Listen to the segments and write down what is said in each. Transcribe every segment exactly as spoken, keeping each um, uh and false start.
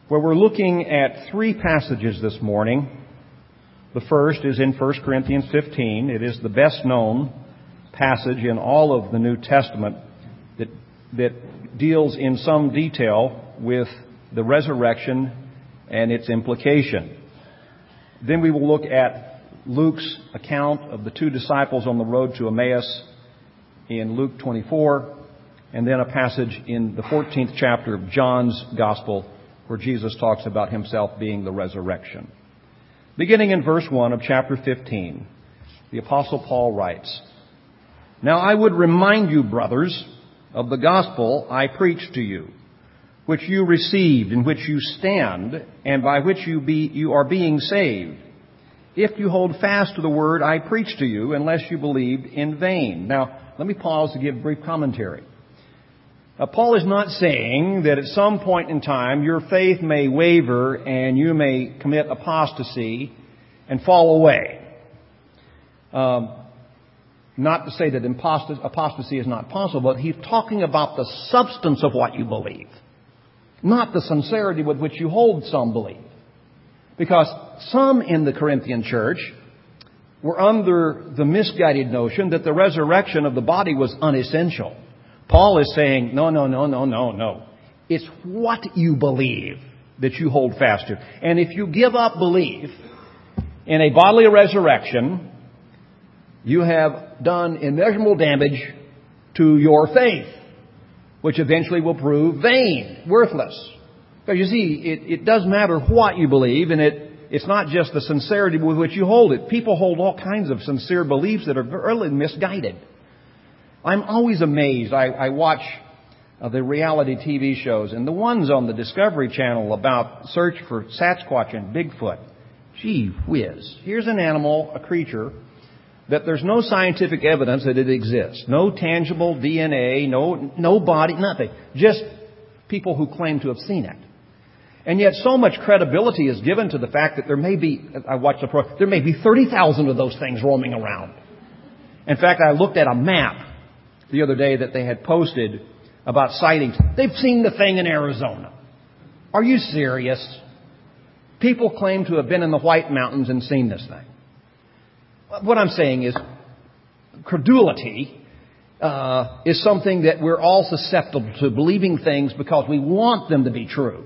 where we're looking at three passages this morning. The first is in First Corinthians fifteen. It is the best known passage in all of the New Testament that, that deals in some detail with the resurrection and its implication. Then we will look at Luke's account of the two disciples on the road to Emmaus in Luke twenty-four, and then a passage in the fourteenth chapter of John's Gospel where Jesus talks about himself being the resurrection. Beginning in verse one of chapter fifteen, the Apostle Paul writes, "Now I would remind you, brothers, of the gospel I preached to you, which you received, in which you stand, and by which you be you are being saved, if you hold fast to the word I preached to you, unless you believed in vain." Now, let me pause to give brief commentary. Uh, Paul is not saying that at some point in time your faith may waver and you may commit apostasy and fall away. Um, not to say that apostasy is not possible, but he's talking about the substance of what you believe, not the sincerity with which you hold some belief. Because some in the Corinthian church were under the misguided notion that the resurrection of the body was unessential. Paul is saying, no, no, no, no, no, no. It's what you believe that you hold fast to. And if you give up belief in a bodily resurrection, you have done immeasurable damage to your faith, which eventually will prove vain, worthless. Because you see, it, it does matter what you believe, and it, it's not just the sincerity with which you hold it. People hold all kinds of sincere beliefs that are really misguided. I'm always amazed. I, I watch uh, the reality T V shows, and the ones on the Discovery Channel about search for Sasquatch and Bigfoot. Gee whiz. Here's an animal, a creature, that there's no scientific evidence that it exists. No tangible D N A, no, no body, nothing. Just people who claim to have seen it. And yet so much credibility is given to the fact that there may be, I watched the pro, there may be thirty thousand of those things roaming around. In fact, I looked at a map the other day that they had posted about sightings. They've seen the thing in Arizona. Are you serious? People claim to have been in the White Mountains and seen this thing. What I'm saying is, credulity uh, is something that we're all susceptible to, believing things because we want them to be true.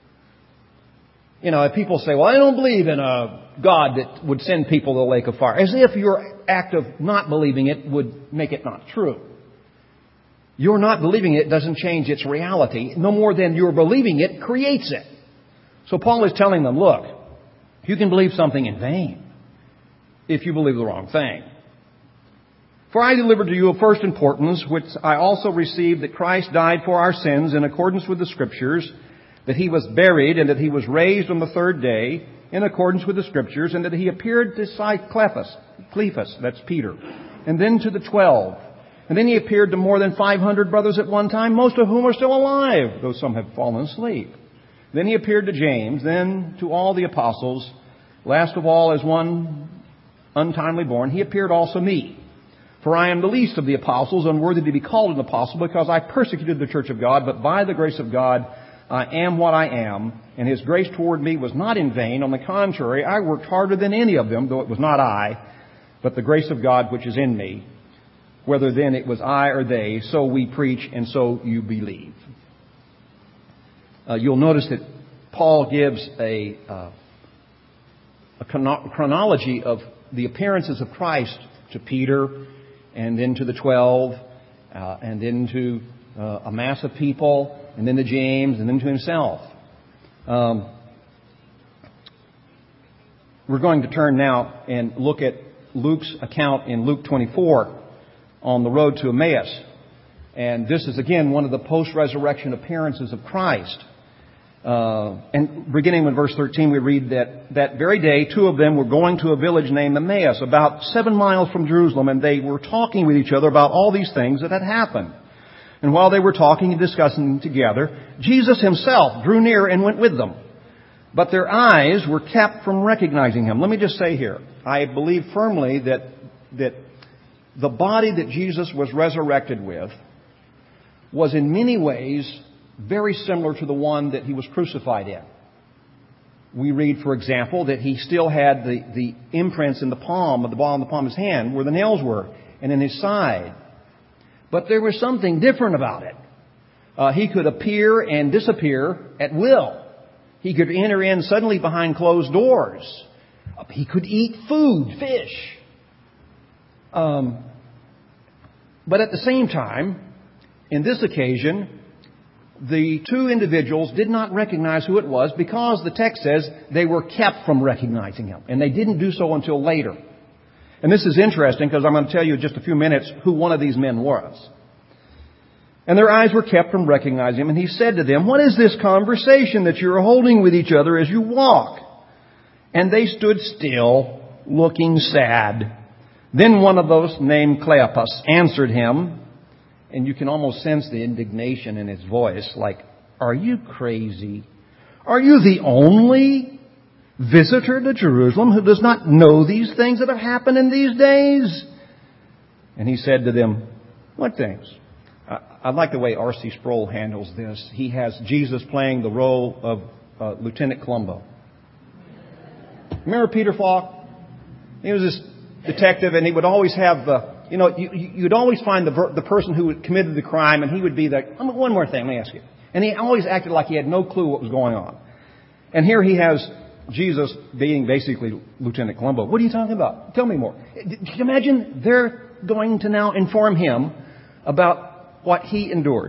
You know, if people say, well, I don't believe in a God that would send people to the lake of fire, as if your act of not believing it would make it not true. Your not believing it doesn't change its reality, no more than your believing it creates it. So Paul is telling them, look, you can believe something in vain if you believe the wrong thing. "For I delivered to you of first importance, which I also received, that Christ died for our sins in accordance with the Scriptures, that he was buried, and that he was raised on the third day in accordance with the Scriptures, and that he appeared to Cephas, Cephas, that's Peter, and then to the twelve. And then he appeared to more than five hundred brothers at one time, most of whom are still alive, though some have fallen asleep. Then he appeared to James, then to all the apostles. Last of all, as one untimely born, he appeared also me. For I am the least of the apostles, unworthy to be called an apostle, because I persecuted the church of God, but by the grace of God I am what I am, and his grace toward me was not in vain. On the contrary, I worked harder than any of them, though it was not I, but the grace of God which is in me. Whether then it was I or they, so we preach, and so you believe." Uh, you'll notice that Paul gives a, uh, a chronology of the appearances of Christ to Peter, and then to the twelve, uh, and then to uh, a mass of people, and then to James, and then to himself. Um, we're going to turn now and look at Luke's account in Luke twenty-four on the road to Emmaus. And this is, again, one of the post-resurrection appearances of Christ. Uh, and beginning with verse thirteen, we read that that very day, two of them were going to a village named Emmaus, about seven miles from Jerusalem, and they were talking with each other about all these things that had happened. And while they were talking and discussing together, Jesus himself drew near and went with them. But their eyes were kept from recognizing him. Let me just say here, I believe firmly that that the body that Jesus was resurrected with was in many ways very similar to the one that he was crucified in. we read, for example, that he still had the, the imprints in the palm of the ball of the palm of his hand where the nails were and in his side. But there was something different about it. Uh, he could appear and disappear at will. He could enter in suddenly behind closed doors. He could eat food, fish. Um, but at the same time, in this occasion, the two individuals did not recognize who it was because the text says they were kept from recognizing him. And they didn't do so until later. And this is interesting because I'm going to tell you in just a few minutes who one of these men was. And their eyes were kept from recognizing him. And he said to them, "What is this conversation that you are holding with each other as you walk?" And they stood still, looking sad. Then one of those named Cleopas answered him. And you can almost sense the indignation in his voice, like, "Are you crazy? Are you the only visitor to Jerusalem who does not know these things that have happened in these days?" And he said to them, "What things?" I like the way R C Sproul handles this. He has Jesus playing the role of uh, Lieutenant Columbo. Remember Peter Falk? He was this detective, and he would always have the, you know, you, you'd always find the the person who had committed the crime, and he would be like, "One more thing, let me ask you." And he always acted like he had no clue what was going on. And here he has Jesus being basically Lieutenant Columbo. "What are you talking about? Tell me more." Can you imagine? They're going to now inform him about what he endured.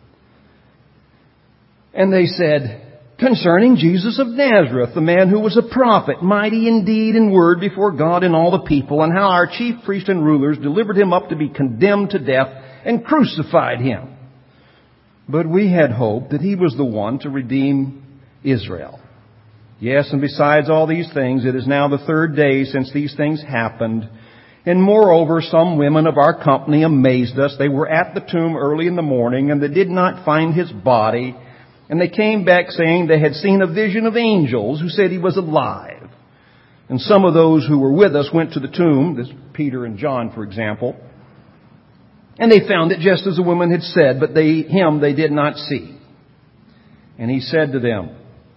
And they said, "Concerning Jesus of Nazareth, the man who was a prophet, mighty in deed and word before God and all the people, and how our chief priests and rulers delivered him up to be condemned to death and crucified him. But we had hoped that he was the one to redeem Israel. Yes, and besides all these things, it is now the third day since these things happened. And moreover, some women of our company amazed us. They were at the tomb early in the morning, and they did not find his body. And they came back saying they had seen a vision of angels who said he was alive. And some of those who were with us went to the tomb," this Peter and John, for example, "and they found it just as the woman had said, but they, him they did not see. And he said to them,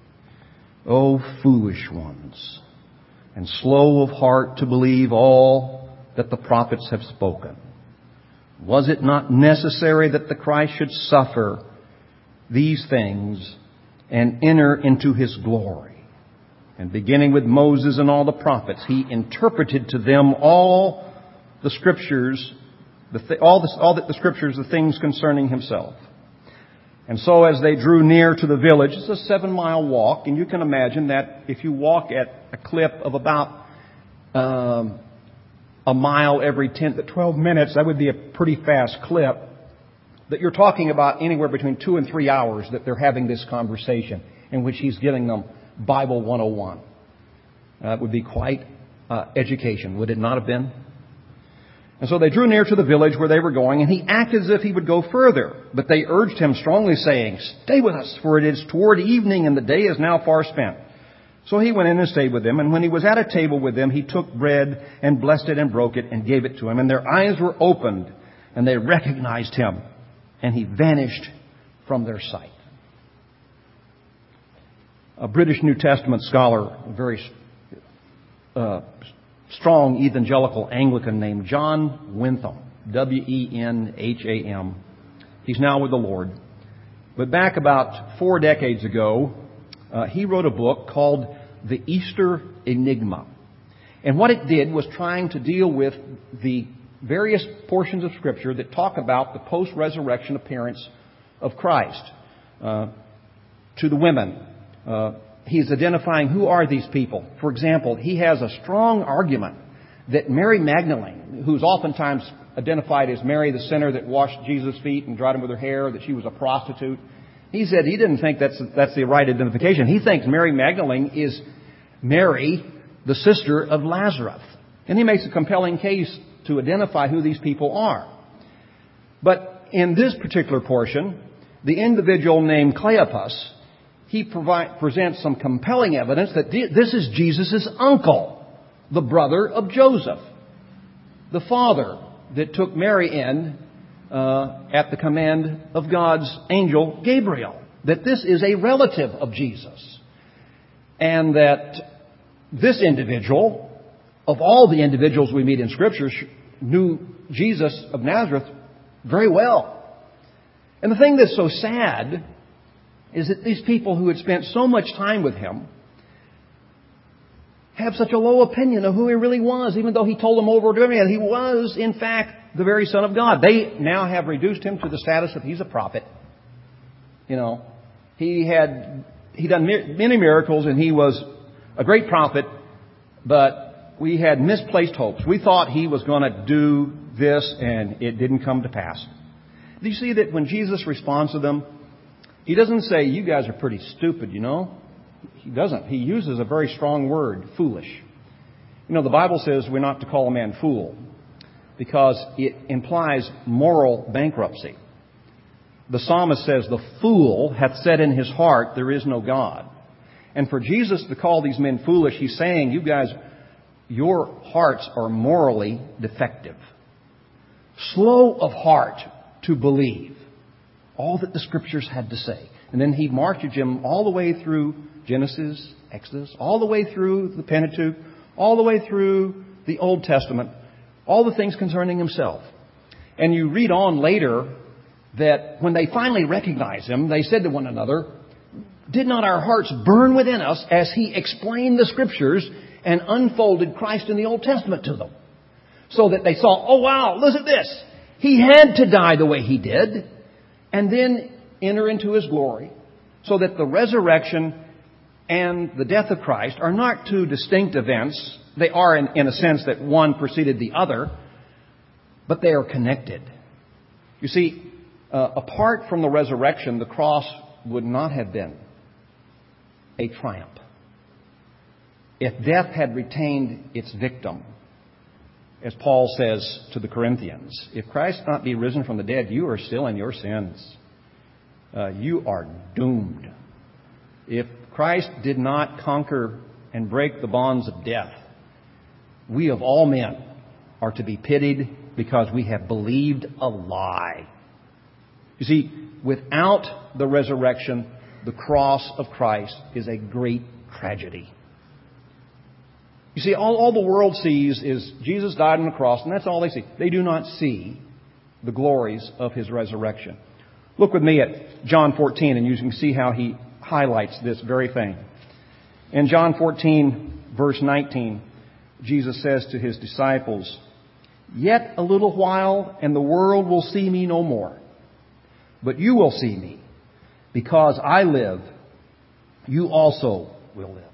'O foolish ones, and slow of heart to believe all that the prophets have spoken. Was it not necessary that the Christ should suffer these things and enter into his glory?' And beginning with Moses and all the prophets, he interpreted to them all the scriptures, the th- all, the, all the, the scriptures, the things concerning himself. And so as they drew near to the village," it's a seven-mile walk, and you can imagine that if you walk at a clip of about um, a mile every ten to twelve minutes, that would be a pretty fast clip. That you're talking about anywhere between two and three hours that they're having this conversation in which he's giving them Bible one oh one. Uh, it would be quite uh, education, would it not have been? And so they drew near to the village where they were going, and he acted as if he would go further. But they urged him strongly, saying, "Stay with us, for it is toward evening, and the day is now far spent." So he went in and stayed with them, and when he was at a table with them, he took bread and blessed it and broke it and gave it to him. And their eyes were opened, and they recognized him, and he vanished from their sight. A British New Testament scholar, a very uh, strong evangelical Anglican named John Wentham, W E N H A M. He's now with the Lord. But back about four decades ago, uh, he wrote a book called The Easter Enigma. And what it did was trying to deal with the various portions of Scripture that talk about the post-resurrection appearance of Christ uh, to the women. Uh, he's identifying who are these people. For example, he has a strong argument that Mary Magdalene, who's oftentimes identified as Mary the sinner that washed Jesus' feet and dried him with her hair, that she was a prostitute. He said he didn't think that's that's the right identification. He thinks Mary Magdalene is Mary, the sister of Lazarus. And he makes a compelling case to identify who these people are. But in this particular portion, the individual named Cleopas, he provide, presents some compelling evidence that this is Jesus' uncle, the brother of Joseph, the father that took Mary in uh, at the command of God's angel Gabriel, that this is a relative of Jesus. and that this individual, of all the individuals we meet in Scripture, knew Jesus of Nazareth very well. And the thing that's so sad is that these people who had spent so much time with him have such a low opinion of who he really was, even though he told them over and over again he was, in fact, the very Son of God. They now have reduced him to the status of he's a prophet. You know, he had he done many miracles and he was a great prophet, but we had misplaced hopes. We thought he was going to do this and it didn't come to pass. Do you see that when Jesus responds to them, he doesn't say, you guys are pretty stupid, you know? He doesn't. He uses a very strong word, foolish. You know, the Bible says we're not to call a man fool because it implies moral bankruptcy. The psalmist says, the fool hath said in his heart, there is no God. And for Jesus to call these men foolish, he's saying, you guys, your hearts are morally defective. Slow of heart to believe all that the Scriptures had to say. And then he marches them all the way through Genesis, Exodus, all the way through the Pentateuch, all the way through the Old Testament, all the things concerning himself. And you read on later that when they finally recognized him, they said to one another, did not our hearts burn within us as he explained the Scriptures and unfolded Christ in the Old Testament to them? So that they saw, oh wow, listen to this. He had to die the way he did and then enter into his glory. So that the resurrection and the death of Christ are not two distinct events. They are in, in a sense that one preceded the other, but they are connected. You see, uh, apart from the resurrection, the cross would not have been a triumph. If death had retained its victim, as Paul says to the Corinthians, if Christ not be risen from the dead, you are still in your sins. Uh, you are doomed. If Christ did not conquer and break the bonds of death, we of all men are to be pitied because we have believed a lie. You see, without the resurrection, the cross of Christ is a great tragedy. You see, all, all the world sees is Jesus died on the cross, and that's all they see. They do not see the glories of his resurrection. Look with me at John fourteen, and you can see how he highlights this very thing. In John fourteen, verse nineteen, Jesus says to his disciples, yet a little while, and the world will see me no more. But you will see me. Because I live, you also will live.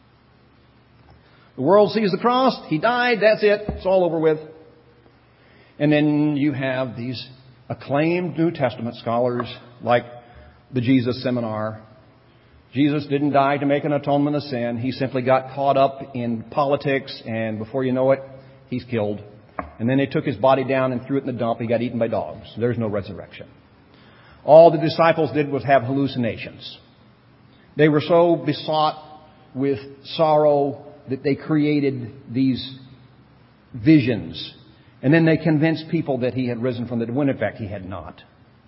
The world sees the cross. He died. That's it. It's all over with. And then you have these acclaimed New Testament scholars like the Jesus Seminar. Jesus didn't die to make an atonement of sin. He simply got caught up in politics, and before you know it, he's killed. And then they took his body down and threw it in the dump. He got eaten by dogs. There's no resurrection. All the disciples did was have hallucinations. They were so besought with sorrow that they created these visions. And then they convinced people that he had risen from the dead, when in fact he had not.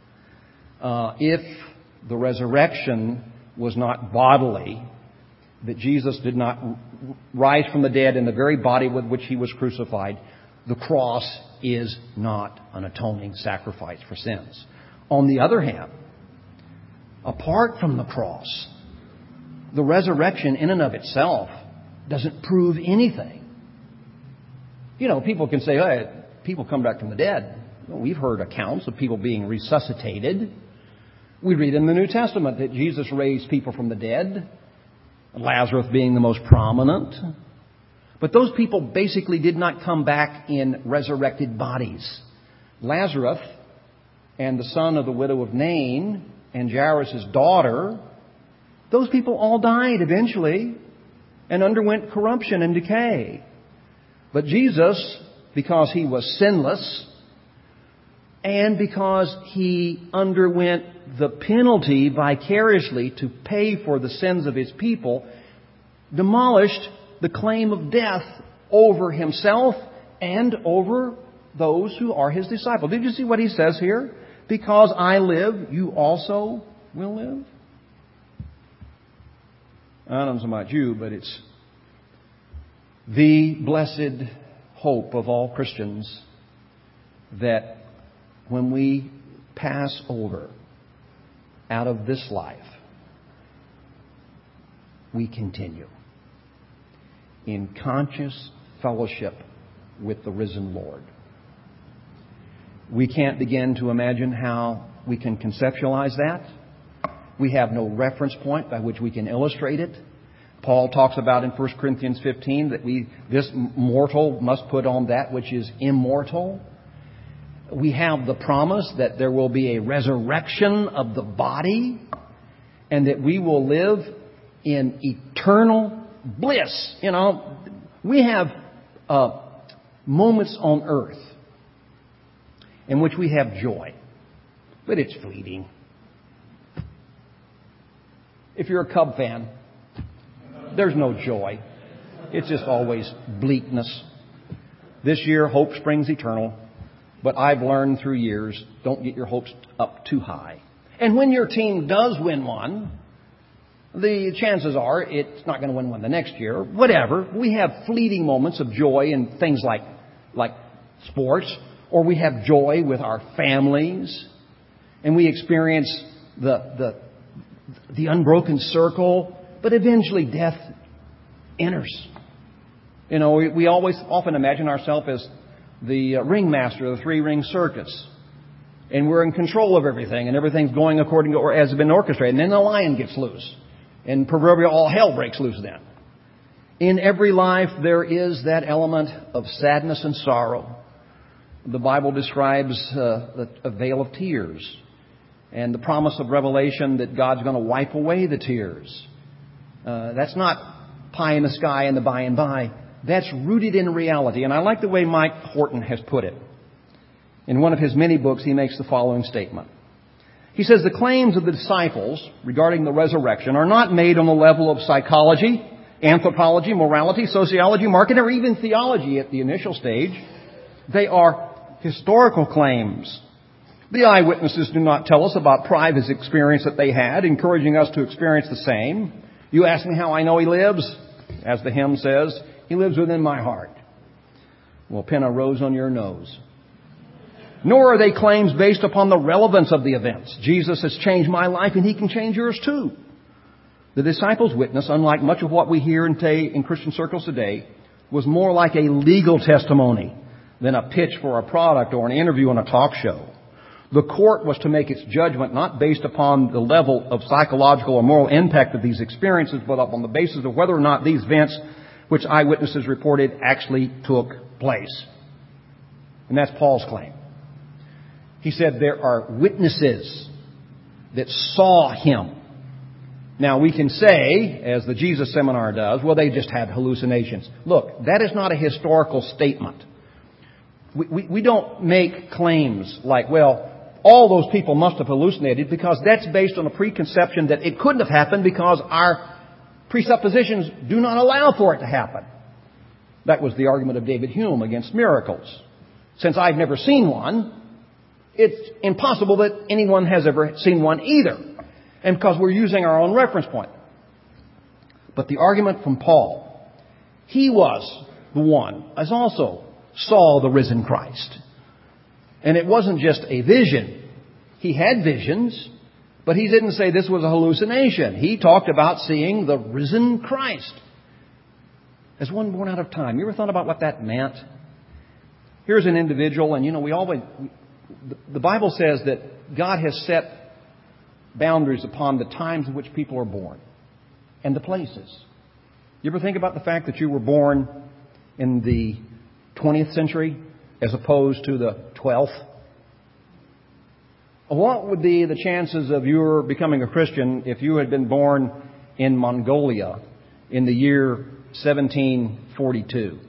Uh, if the resurrection was not bodily, that Jesus did not rise from the dead in the very body with which he was crucified, the cross is not an atoning sacrifice for sins. On the other hand, apart from the cross, the resurrection in and of itself doesn't prove anything. You know, people can say, hey, people come back from the dead. Well, we've heard accounts of people being resuscitated. We read in the New Testament that Jesus raised people from the dead, Lazarus being the most prominent. But those people basically did not come back in resurrected bodies. Lazarus and the son of the widow of Nain and Jairus' daughter, those people all died eventually and underwent corruption and decay. But Jesus, because he was sinless and because he underwent the penalty vicariously to pay for the sins of his people, demolished the claim of death over himself and over those who are his disciples. Did you see what he says here? Because I live, you also will live. I don't know about you, but it's the blessed hope of all Christians that when we pass over out of this life, we continue in conscious fellowship with the risen Lord. We can't begin to imagine how we can conceptualize that. We have no reference point by which we can illustrate it. Paul talks about in First Corinthians fifteen that we this mortal must put on that which is immortal. We have the promise that there will be a resurrection of the body and that we will live in eternal bliss. You know, we have uh, moments on earth in which we have joy, but it's fleeting. If you're a Cub fan, there's no joy. It's just always bleakness. This year, hope springs eternal. But I've learned through years, don't get your hopes up too high. And when your team does win one, the chances are it's not going to win one the next year. Whatever. We have fleeting moments of joy in things like, like sports. Or we have joy with our families. And we experience the, the, the unbroken circle. But eventually death enters. You know, we, we always often imagine ourselves as the ringmaster of the three-ring circus. And we're in control of everything. And everything's going according to or as it's been orchestrated. And then the lion gets loose. And proverbially all hell breaks loose then. In every life there is that element of sadness and sorrow. The Bible describes uh, a veil of tears. And the promise of Revelation that God's going to wipe away the tears. Uh, that's not pie in the sky and the by and by. That's rooted in reality. And I like the way Mike Horton has put it. In one of his many books, he makes the following statement. He says, the claims of the disciples regarding the resurrection are not made on the level of psychology, anthropology, morality, sociology, marketing, or even theology at the initial stage. They are historical claims. The eyewitnesses do not tell us about private experience that they had, encouraging us to experience the same. You ask me how I know he lives? As the hymn says, he lives within my heart. Well, pin a rose on your nose. Nor are they claims based upon the relevance of the events. Jesus has changed my life and he can change yours too. The disciples' witness, unlike much of what we hear in, t- in Christian circles today, was more like a legal testimony than a pitch for a product or an interview on a talk show. The court was to make its judgment not based upon the level of psychological or moral impact of these experiences, but upon the basis of whether or not these events which eyewitnesses reported actually took place. And that's Paul's claim. He said there are witnesses that saw him. Now we can say, as the Jesus Seminar does, well, they just had hallucinations. Look, that is not a historical statement. We, we, we don't make claims like, well, all those people must have hallucinated, because that's based on a preconception that it couldn't have happened because our presuppositions do not allow for it to happen. That was the argument of David Hume against miracles. Since I've never seen one, it's impossible that anyone has ever seen one either. And because we're using our own reference point. But the argument from Paul, he was the one as also saw the risen Christ. And it wasn't just a vision. He had visions, but he didn't say this was a hallucination. He talked about seeing the risen Christ as one born out of time. You ever thought about what that meant? Here's an individual, and you know, we always, the Bible says that God has set boundaries upon the times in which people are born and the places. You ever think about the fact that you were born in the twentieth century as opposed to the twelfth? What would be the chances of your becoming a Christian if you had been born in Mongolia in the year seventeen forty-two?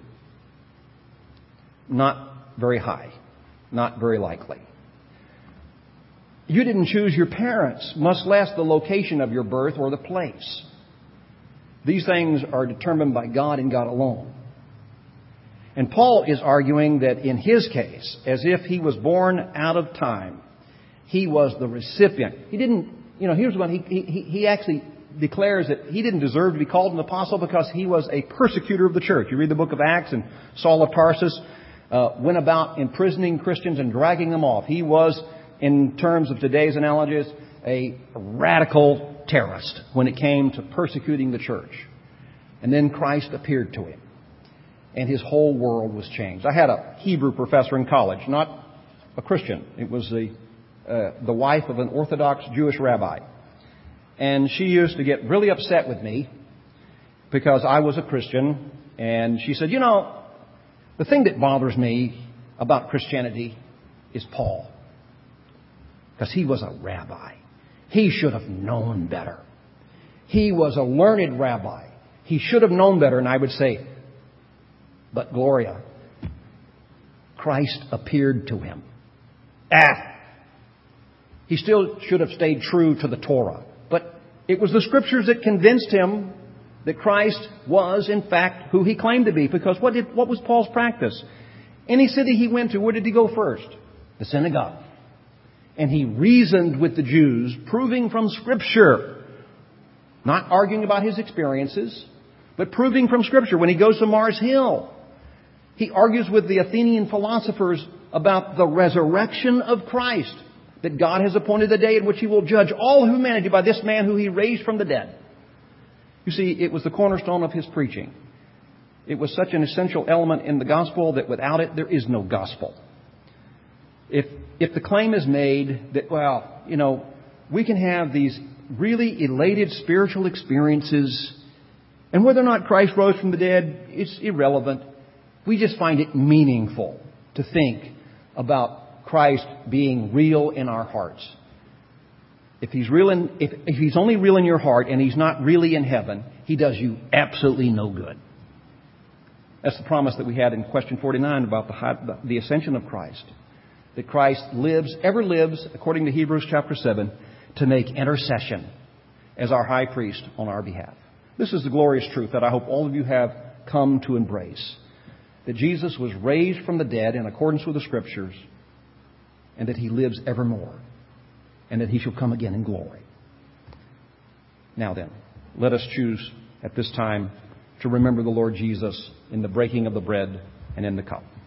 Not very high. Not very likely. You didn't choose your parents, much less the location of your birth or the place. These things are determined by God and God alone. And Paul is arguing that in his case, as if he was born out of time, he was the recipient. He didn't, you know, here's what he, he, he actually declares that he didn't deserve to be called an apostle because he was a persecutor of the church. You read the book of Acts, and Saul of Tarsus uh, went about imprisoning Christians and dragging them off. He was, in terms of today's analogies, a radical terrorist when it came to persecuting the church. And then Christ appeared to him, and his whole world was changed. I had a Hebrew professor in college, not a Christian. It was the uh, the wife of an Orthodox Jewish rabbi. And she used to get really upset with me because I was a Christian. And she said, you know, the thing that bothers me about Christianity is Paul. Because he was a rabbi. He should have known better. He was a learned rabbi. He should have known better. And I would say, but Gloria, Christ appeared to him. Ah! He still should have stayed true to the Torah. But it was the Scriptures that convinced him that Christ was, in fact, who he claimed to be. Because what did what was Paul's practice? Any city he went to, where did he go first? The synagogue. And he reasoned with the Jews, proving from Scripture, not arguing about his experiences, but proving from Scripture. When he goes to Mars Hill, he argues with the Athenian philosophers about the resurrection of Christ, that God has appointed the day in which He will judge all humanity by this man who He raised from the dead. You see, it was the cornerstone of his preaching. It was such an essential element in the gospel that without it, there is no gospel. If if the claim is made that, well, you know, we can have these really elated spiritual experiences, and whether or not Christ rose from the dead, it's irrelevant. We just find it meaningful to think about Christ being real in our hearts. If he's real in, if, if he's only real in your heart and he's not really in heaven, he does you absolutely no good. That's the promise that we had in question forty-nine about the, the ascension of Christ. That Christ lives, ever lives, according to Hebrews chapter seven, to make intercession as our high priest on our behalf. This is the glorious truth that I hope all of you have come to embrace. That Jesus was raised from the dead in accordance with the Scriptures, and that He lives evermore, and that He shall come again in glory. Now then, let us choose at this time to remember the Lord Jesus in the breaking of the bread and in the cup.